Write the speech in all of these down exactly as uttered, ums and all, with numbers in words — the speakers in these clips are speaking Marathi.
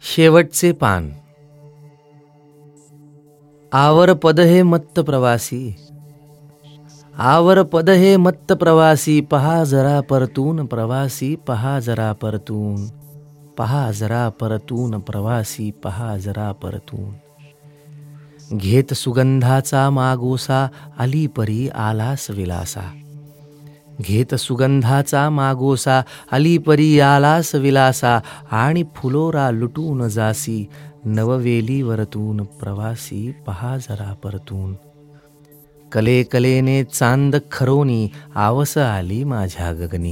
शेवटचे पान. आवर पद हे मत्त प्रवासी, आवर पद हे मत्त प्रवासी, पहा जरा परतून प्रवासी, पहा जरा परतून, पहा जरा परतून प्रवासी, पहा जरा परतून. घेत सुगंधाचा मागोसा, अलीपरी आलास विलासा. घेत सुगंधाचा मागोसा, अलीपरी आलास विलासा. आणि फुलोरा लुटून जासी, नववेली वरतून प्रवासी, पहा जरा परतून. कले कलेने चांद खरोनी, आवस आली माझ्या गगनी.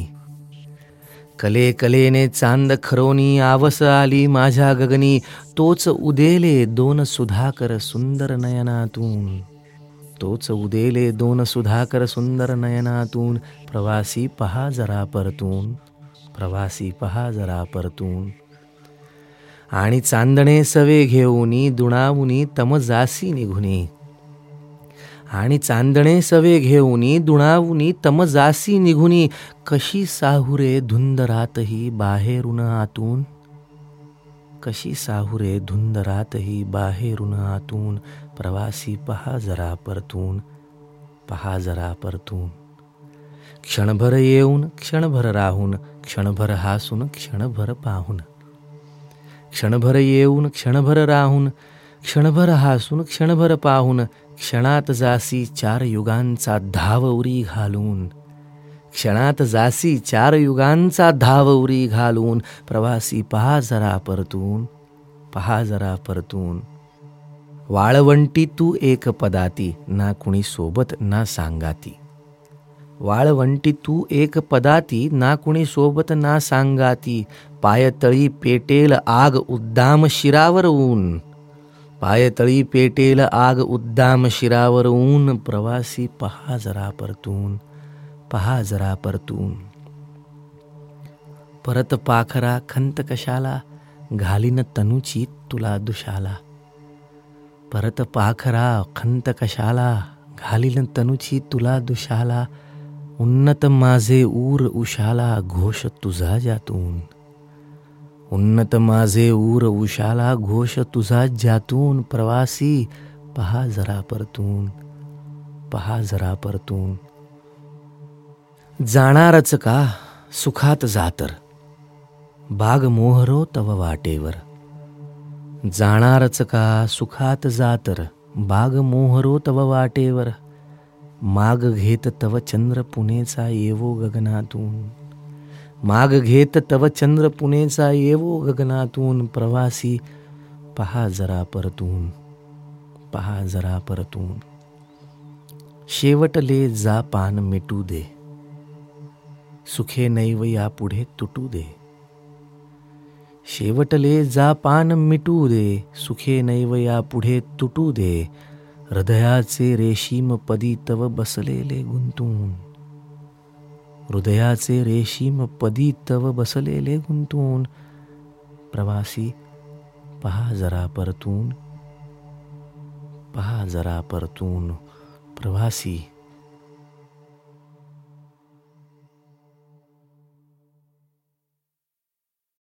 कले कलेने चांद खरोनी, आवस आली माझ्या गगनी. तोच उदेले दोन सुधाकर सुंदर नयनातून. तोच उदेले दोन सुधाकर सुंदर नयनातून. प्रवासी पहा जरा परतून, प्रवासी पहा जरा परतून. आणि चांदणे सवे घेऊनी, दुणावुनी तम जासी निघुनी. आणि चांदणे सवे घेऊनी, दुणावुनी तम जासी निघुनी. कशी साहुरे धुंद रातही, बाहेरून आतून. कशी साहुरे धुंद रातही, बाहेरून आतून. प्रवासी पहा जरा परतून, पहा जरा परतून. क्षणभर येऊन क्षणभर राहून, क्षणभर हासून क्षणभर पाहून. क्षणभर येऊन क्षणभर राहून, क्षणभर हासून क्षणभर पाहून. क्षणात जासी चार युगांचा धाव उरी घालून. क्षणात जासी चार युगांचा धाव उरी घालून. प्रवासी पहा जरा परतून, पहा जरा परतून. वाळवंटी तू एक पदाती, ना कुणी सोबत ना सांगाती. वाळवंटी तू एक पदाती, ना कुणी सोबत ना सांगाती. पायतळी पेटेल आग उद्दाम शिरावर ऊन. पायतळी पेटेल आग उद्दाम शिरावर ऊन. प्रवासी पहा जरा परतून, पहा जरा परतून. परत पाखरा खंत कशाला, घालीन तनुची तुला दुशाला. परत पाखरा खंत कशाला, घालीन तनुची तुला दुशाला. उन्नत माझे ऊर उशाला, घोष तुझा ज्यातून. उन्नत माझे ऊर उशाला, घोष तुझा ज्यातून. प्रवासी पहा जरा परतून, पहा जरा परतून. जाणारच का सुखात जातर, बाग मोहरो तव वाटेवर. जाणारच का सुखात जातर, बाग मोहरो तव वाटेवर. माग घेत तव चंद्र पुणेचा येवो गगनातून. माग घेत तव चंद्र पुणेचा येवो गगनातून. प्रवासी पहा जरा परतून, पहा जरा परतून. शेवटले जा पान मिटू दे, सुखे नैव या पुढे तुटू दे. शेवटले जा पान मिटू दे, सुखे नैव या पुढे तुटू दे. हृदयाचे रेशीम पदी तव बसलेले गुंतून. हृदयाचे रेशीम पदी तव बसलेले गुंतून. प्रवासी पहा जरा परतून, पहा जरा परतून. प्रवासी